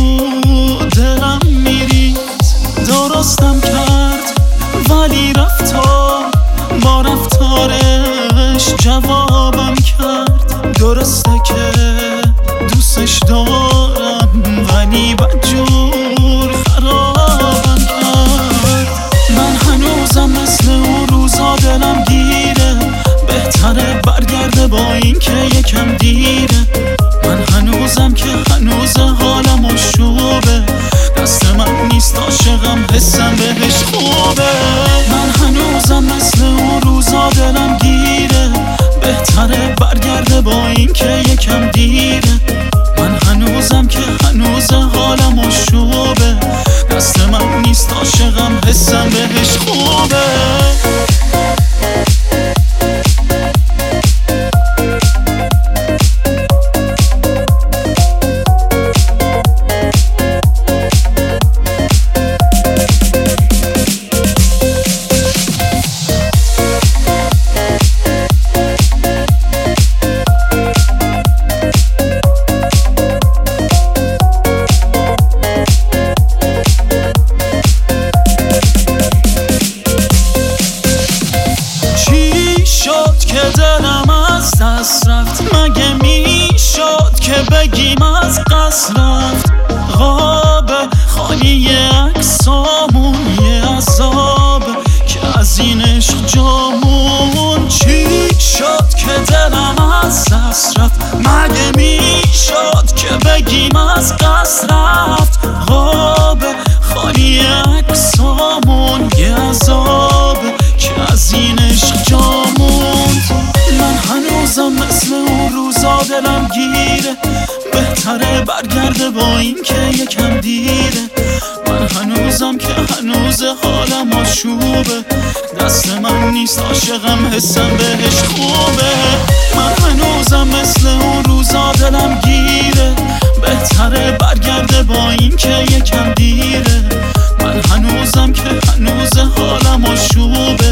دلم میریز. درستم کرد ولی رفتار با رفتارش جوابم کرد. درسته که دوستش دارم ولی بدجور خرابم کرد. من هنوزم مثل اون روزا دلم گیره، بهتره برگرده با این که یکم دیره. من هنوزم که هنوز حالم و شوبه، دست من نیست عاشقم حسم بهش خوبه. من هنوزم مثل اون روزا دلم گیره، بهتره برگرده با این که یکم دیره. من هنوزم که هنوز حالم و شوبه، دست من نیست عاشقم حسم بهش خوبه. دلم از دست رفت، مگه میشد که بگیم از قصد رفت؟ غاب خالی عکسامون یه عذاب که از این عشق جامون. چی شد که دلم از دست رفت؟ مگه میشد که بگیم از قصد رفت؟ غاب خالی عکسامون یه عذاب که از این عشق جامون. من هنوزم مثل اون روزا دلم گیره، بهتره برگرده با این که یکم دیره. من هنوزم که هنوز حالم آشوبه، دست من نیست عاشقم حسم بهش خوبه. من هنوزم مثل اون روزا دلم گیره، بهتره برگرده با این که یکم دیره. من هنوزم که هنوز حالم آشوبه،